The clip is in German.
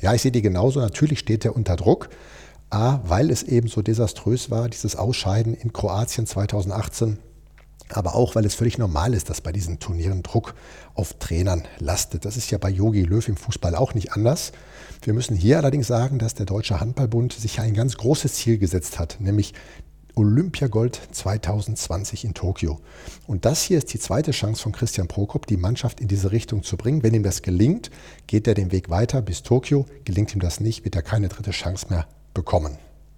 Ja, ich sehe die genauso. Natürlich steht er unter Druck. A, weil es eben so desaströs war, dieses Ausscheiden in Kroatien 2018. Aber auch, weil es völlig normal ist, dass bei diesen Turnieren Druck auf Trainern lastet. Das ist ja bei Jogi Löw im Fußball auch nicht anders. Wir müssen hier allerdings sagen, dass der Deutsche Handballbund sich ein ganz großes Ziel gesetzt hat, nämlich Olympiagold 2020 in Tokio. Und das hier ist die zweite Chance von Christian Prokop, die Mannschaft in diese Richtung zu bringen. Wenn ihm das gelingt, geht er den Weg weiter bis Tokio. Gelingt ihm das nicht, wird er keine dritte Chance mehr bekommen.